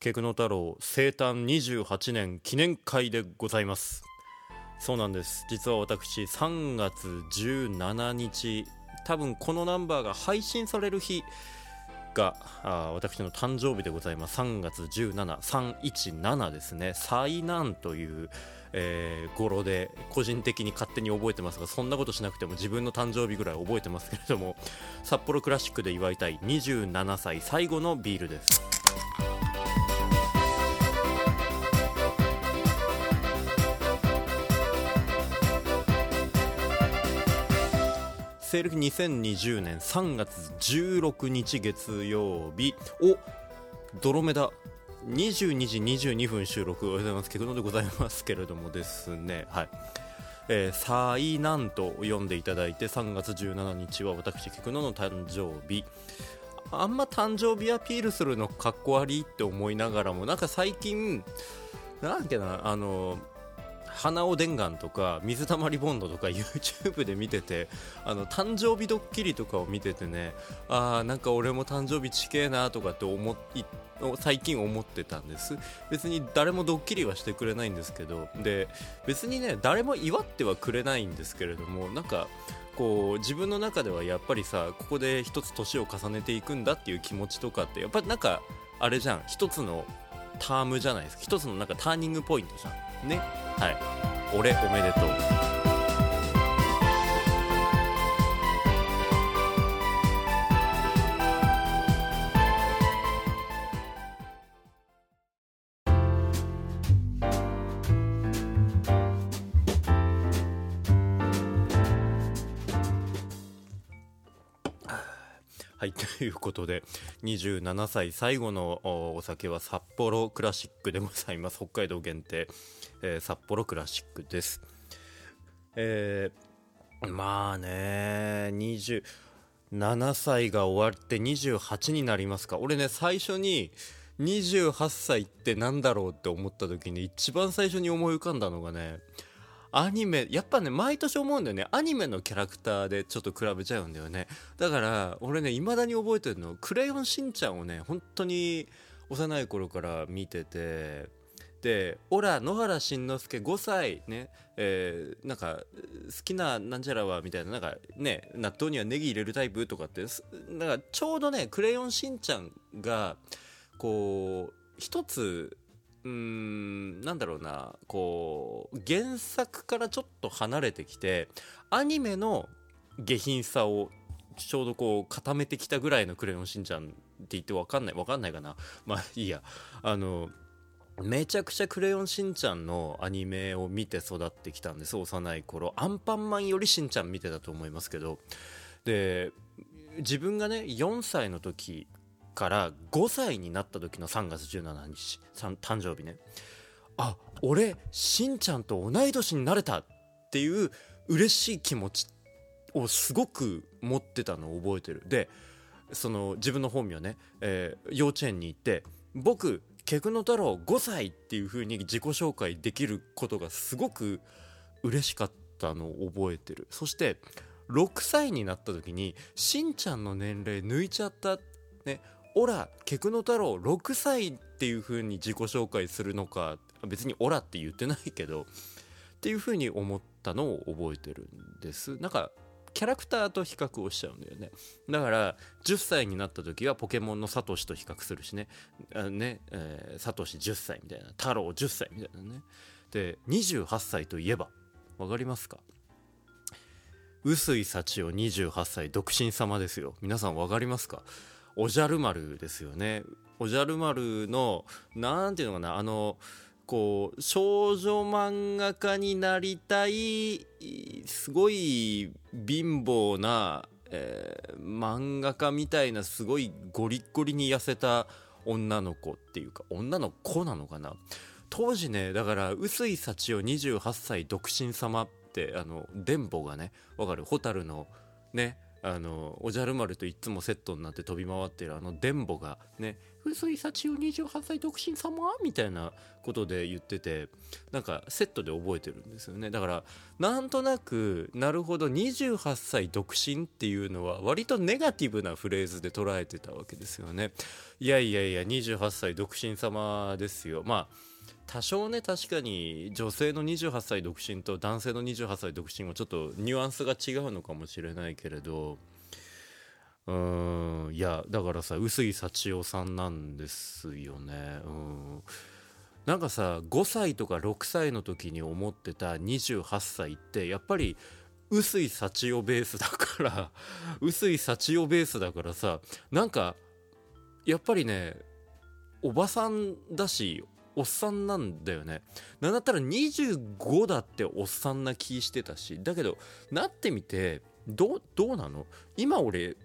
ケクノ太郎生誕28年記念会でございます。そうなんです。実は私3月17日、多分このナンバーが配信される日が私の誕生日でございます。3月17、317ですね。災難という、語呂で個人的に勝手に覚えてますが、そんなことしなくても自分の誕生日ぐらい覚えてますけれども、札幌クラシックで祝いたい27歳最後のビールです。西暦2020年3月16日月曜日、ドロメダ22時22分収録おはようございます。ケクノでございますけれどもですね、はい、災難と読んでいただいて、3月17日は私ケクノの誕生日。あんま誕生日アピールするのかっこ悪いって思いながらも、なんか最近なんてな、花尾伝願とか水溜りボンドとか YouTube で見てて、誕生日ドッキリとかを見ててね、なんか俺も誕生日ちけえなとかって最近思ってたんです。別に誰もドッキリはしてくれないんですけど、で別にね誰も祝ってはくれないんですけれども、なんかこう自分の中ではやっぱりさ、ここで一つ年を重ねていくんだっていう気持ちとかって、やっぱりなんかあれじゃん、一つのタームじゃないですか、一つのなんかターニングポイントじゃんね。はい、俺おめでとう。はい、ということで27歳最後のお酒は札幌クラシックでございます。北海道限定、札幌クラシックです。まあね、27歳が終わって28になりますか。俺ね、最初に28歳ってなんだろうって思った時に一番最初に思い浮かんだのがね、アニメ、やっぱね毎年思うんだよね、アニメのキャラクターでちょっと比べちゃうんだよね。だから俺ね、未だに覚えてるの、クレヨンしんちゃんをね本当に幼い頃から見てて、でオラ野原しんのすけ5歳ね、なんか好きななんちゃらはみたいな、なんかね、納豆にはネギ入れるタイプとかって、なんかちょうどねクレヨンしんちゃんがこう一つなんだろうな、こう原作からちょっと離れてきてアニメの下品さをちょうどこう固めてきたぐらいのクレヨンしんちゃんって言ってわかんないかな、まあいいや。めちゃくちゃクレヨンしんちゃんのアニメを見て育ってきたんです。幼い頃アンパンマンよりしんちゃん見てたと思いますけど、で自分がね4歳の時から5歳になった時の3月17日誕生日ね、俺しんちゃんと同い年になれたっていう嬉しい気持ちをすごく持ってたのを覚えてる。でその自分の本名ね、幼稚園に行って僕ケクノ太郎5歳っていう風に自己紹介できることがすごく嬉しかったのを覚えてる。そして6歳になった時にしんちゃんの年齢抜いちゃったね、オラケクノ太郎6歳っていう風に自己紹介するのか、別にオラって言ってないけどっていう風に思ったのを覚えてるんです。なんかキャラクターと比較をしちゃうんだよね。だから10歳になった時はポケモンのサトシと比較するしね、サトシ10歳みたいな、太郎10歳みたいなね。で28歳といえばわかりますか？臼井幸男28歳独身様ですよ。皆さんわかりますか？おじゃる丸ですよね。おじゃる丸のなんていうのかな、こう少女漫画家になりたいすごい貧乏な、漫画家みたいなすごいゴリッゴリに痩せた女の子っていうか女の子なのかな。当時ね、だから臼井幸男28歳独身様って電ボがね、わかる？蛍のね、おじゃる丸といつもセットになって飛び回ってる電ボがね、 薄井幸代28歳独身様みたいなことで言ってて、なんかセットで覚えてるんですよね。だからなんとなく、なるほど、28歳独身っていうのは割とネガティブなフレーズで捉えてたわけですよね。いやいやいや、28歳独身様ですよ。まあ多少ね、確かに女性の28歳独身と男性の28歳独身はちょっとニュアンスが違うのかもしれないけれど、いやだからさ、臼井幸代さんなんですよね。なんかさ、5歳とか6歳の時に思ってた28歳ってやっぱり臼井幸代ベースだから臼井幸代ベースだからさ、なんかやっぱりね、おばさんだしおっさんなんだよね。なんだったら25だっておっさんな気してたし、だけどなってみてどうなの？今俺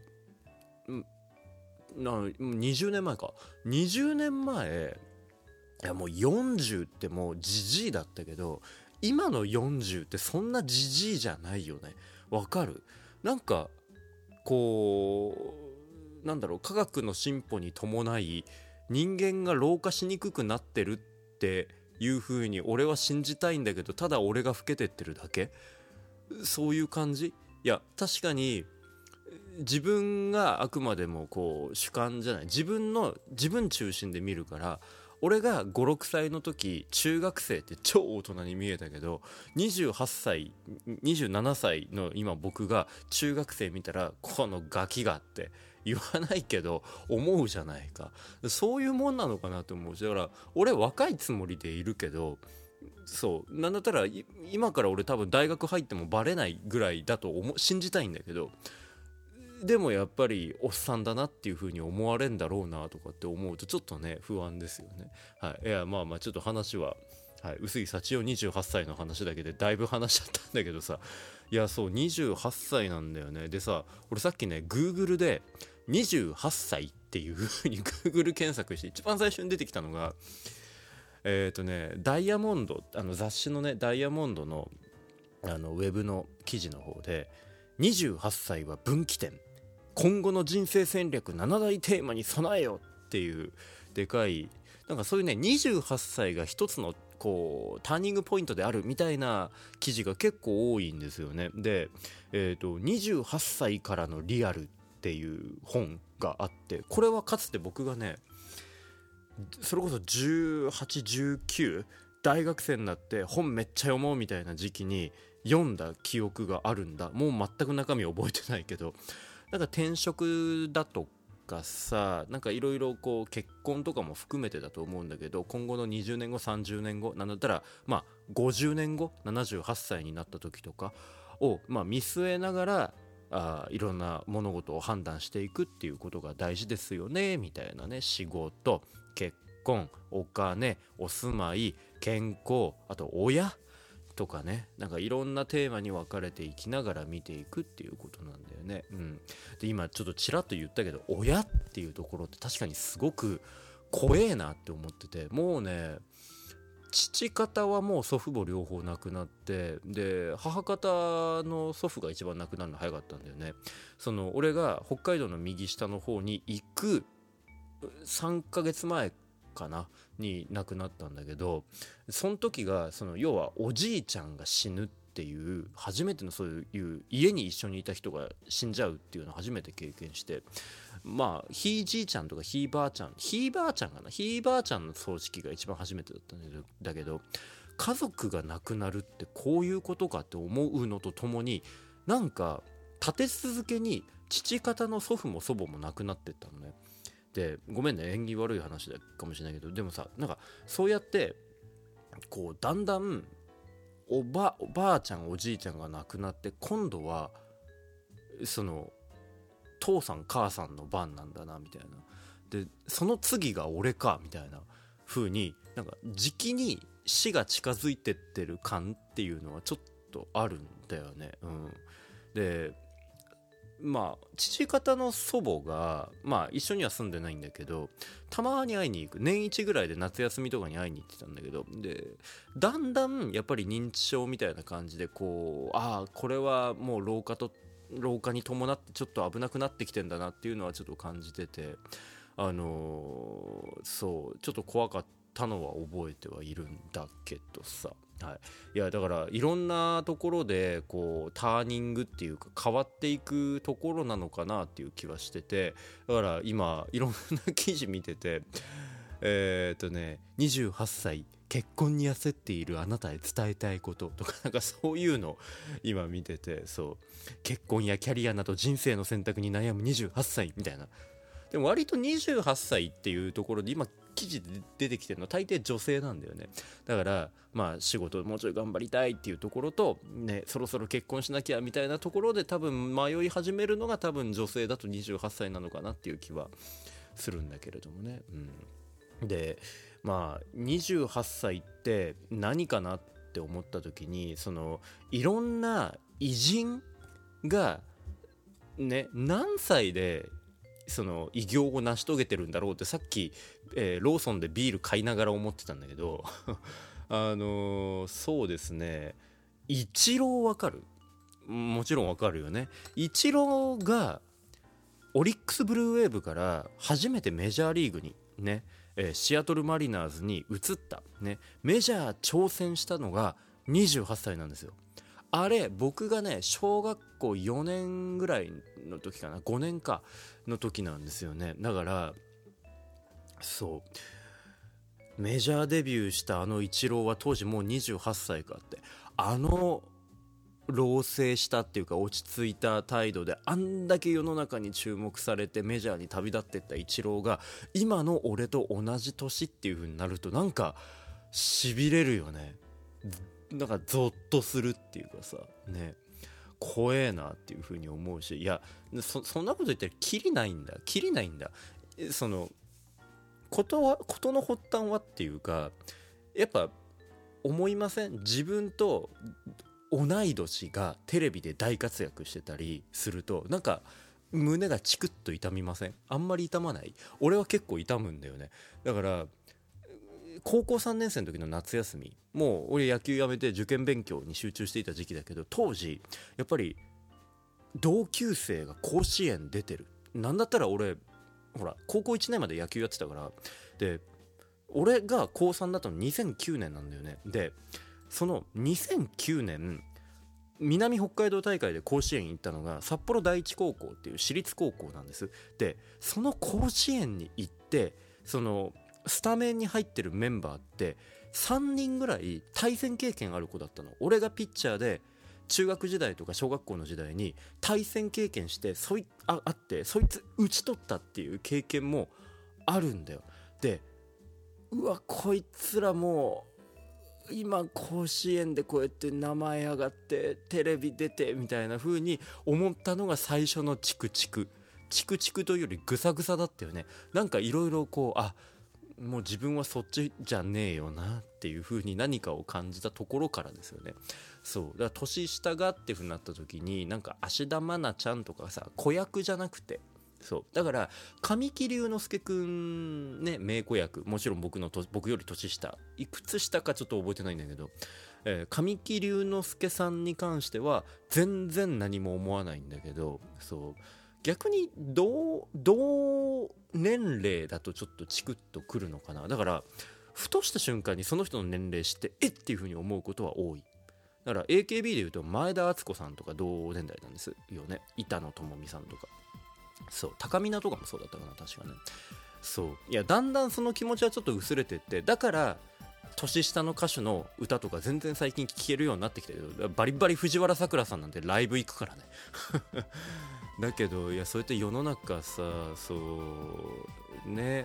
20年前か、20年前、いやもう40ってもうジジイだったけど、今の40ってそんなジジイじゃないよね。わかる？なんかこう、なんだろう、科学の進歩に伴い人間が老化しにくくなってるっていう風に俺は信じたいんだけど、ただ俺が老けてってるだけ、そういう感じ。いや確かに自分があくまでもこう主観じゃない、自分中心で見るから、俺が5、6歳の時中学生って超大人に見えたけど、28歳27歳の今僕が中学生見たら、このガキがって言わないけど思うじゃないか。そういうもんなのかなと思うし、だから俺若いつもりでいるけど、そうなんだったら今から俺多分大学入ってもバレないぐらいだと信じたいんだけど、でもやっぱりおっさんだなっていう風に思われんだろうなとかって思うとちょっとね不安ですよね。はい、いやまあちょっと話は、はい、臼井幸代28歳の話だけでだいぶ話しちゃったんだけどさ、いやそう28歳なんだよね。でさ、俺さっきね Google で28歳っていう風に Google 検索して一番最初に出てきたのがダイヤモンド、雑誌のねダイヤモンドのウェブの記事の方で、28歳は分岐点、今後の人生戦略7大テーマに備えよっていうでかい、なんかそういうね28歳が一つのこうターニングポイントであるみたいな記事が結構多いんですよね。で、28歳からのリアルっていう本があって、これはかつて僕がね、それこそ18、19大学生になって本めっちゃ読もうみたいな時期に読んだ記憶があるんだ。もう全く中身覚えてないけど、なんか転職だとかさ、なんかいろいろこう結婚とかも含めてだと思うんだけど、今後の20年後30年後なんだったら50年後78歳になった時とかを見据えながらいろんな物事を判断していくっていうことが大事ですよねみたいなね。仕事、結婚、お金、お住まい、健康、あと親とかね、なんかいろんなテーマに分かれていきながら見ていくっていうことなんだよね。で今ちょっとちらっと言ったけど、親っていうところって確かにすごく怖えなって思ってて、もうね父方はもう祖父母両方亡くなって、で母方の祖父が一番亡くなるの早かったんだよね。その俺が北海道の右下の方に行く3ヶ月前かなに亡くなったんだけど、その時が要はおじいちゃんが死ぬっていう初めての、そういう家に一緒にいた人が死んじゃうっていうのを初めて経験して、ひいじいちゃんとかひいばあちゃん、ひいばあちゃんかな、ひいばあちゃんの葬式が一番初めてだったんだけど、家族が亡くなるってこういうことかって思うのとともに、なんか立て続けに父方の祖父も祖母も亡くなってったのね。でごめんね、縁起悪い話だかもしれないけど、でもさ、なんかそうやってこうだんだんおばあちゃんおじいちゃんが亡くなって、今度はその父さん母さんの番なんだなみたいな。でその次が俺かみたいな風に、なんか時期に死が近づいてってる感っていうのはちょっとあるんだよね。で父方の祖母が一緒には住んでないんだけど、たまに会いに行く、年一ぐらいで夏休みとかに会いに行ってたんだけど、でだんだんやっぱり認知症みたいな感じでこう、これはもう老化に伴ってちょっと危なくなってきてんだなっていうのはちょっと感じてて、 そうちょっと怖かったのは覚えてはいるんだけどさ、はい、いやだからいろんなところでこうターニングっていうか変わっていくところなのかなっていう気はしてて、だから今いろんな記事見てて28歳結婚に焦っているあなたへ伝えたいこととか、なんかそういうの今見てて、そう結婚やキャリアなど人生の選択に悩む28歳みたいな。でも割と28歳っていうところで今記事で出てきてるのは大抵女性なんだよね。だからまあ仕事もうちょい頑張りたいっていうところとね、そろそろ結婚しなきゃみたいなところで多分迷い始めるのが多分女性だと28歳なのかなっていう気はするんだけれどもね。でまあ28歳って何かなって思った時に、そのいろんな偉人がね何歳でその偉業を成し遂げてるんだろうってさっき、ローソンでビール買いながら思ってたんだけどそうですね、イチローわかる？もちろんわかるよね。イチローがオリックスブルーウェーブから初めてメジャーリーグにね、シアトルマリナーズに移った、ね、メジャー挑戦したのが28歳なんですよ。あれ僕がね小学校4年ぐらいの時かな、5年かの時なんですよね。だからそうメジャーデビューしたあのイチローは当時もう28歳かって、老成したっていうか落ち着いた態度であんだけ世の中に注目されてメジャーに旅立ってったイチローが今の俺と同じ年っていう風になるとなんか痺れるよね。なんかゾッとするっていうかさね、怖えなっていう風に思うし、いや そんなこと言ったらキリないんだその事の発端はっていうか、やっぱ思いません？自分と同い年がテレビで大活躍してたりするとなんか胸がチクッと痛みません？あんまり痛まない？俺は結構痛むんだよね。だから高校3年生の時の夏休み、もう俺野球やめて受験勉強に集中していた時期だけど、当時やっぱり同級生が甲子園出てる、なんだったら俺ほら高校1年まで野球やってたから、で俺が高3だったの2009年なんだよね。でその2009年南北海道大会で甲子園行ったのが札幌第一高校っていう私立高校なんです。でその甲子園に行ってそのスタメンに入ってるメンバーって3人ぐらい対戦経験ある子だったの。俺がピッチャーで中学時代とか小学校の時代に対戦経験してあってそいつ打ち取ったっていう経験もあるんだよ。でうわこいつらもう今甲子園でこうやって名前上がってテレビ出てみたいな風に思ったのが最初のチクチクというよりグサグサだったよね。なんかいろいろこうもう自分はそっちじゃねえよなっていう風に何かを感じたところからですよね。そうだから年下がっていう風になった時になんか芦田愛菜ちゃんとかさ子役じゃなくて、そうだから神木隆之介くんね、名子役、もちろん僕より年下、いくつ下かちょっと覚えてないんだけど、神木隆之介さんに関しては全然何も思わないんだけど、そう逆に同年齢だとちょっとチクッとくるのかな。だからふとした瞬間にその人の年齢知ってっていう風に思うことは多い。だから AKB でいうと前田敦子さんとか同年代なんですよね。板野友美さんとか、そう高見菜とかもそうだったかな確かね。そういやだんだんその気持ちはちょっと薄れてって、だから年下の歌手の歌とか全然最近聴けるようになってきたけど、バリバリ藤原さくらさんなんてライブ行くからねだけどいやそうやって世の中さ、そうね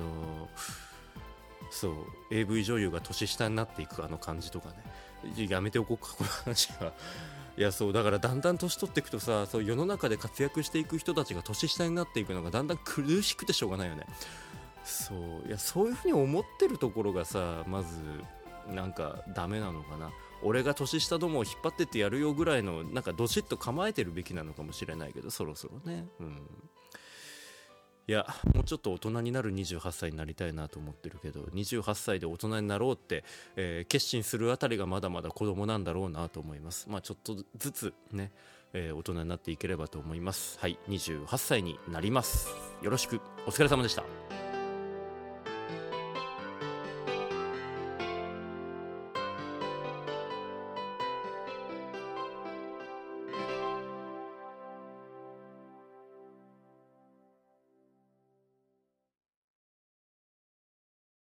そう AV 女優が年下になっていくあの感じとかね、やめておこうかこの話は。いやそうだからだんだん年取っていくとさ、そう世の中で活躍していく人たちが年下になっていくのがだんだん苦しくてしょうがないよね。そういやそういう風に思ってるところがさまずなんかダメなのかな。俺が年下どもを引っ張ってってやるよぐらいのなんかどしっと構えてるべきなのかもしれないけど、そろそろね。いやもうちょっと大人になる28歳になりたいなと思ってるけど、28歳で大人になろうって、決心するあたりがまだまだ子供なんだろうなと思います。まあちょっとずつね、 大人になっていければと思います。はい、28歳になります。よろしく。お疲れ様でした。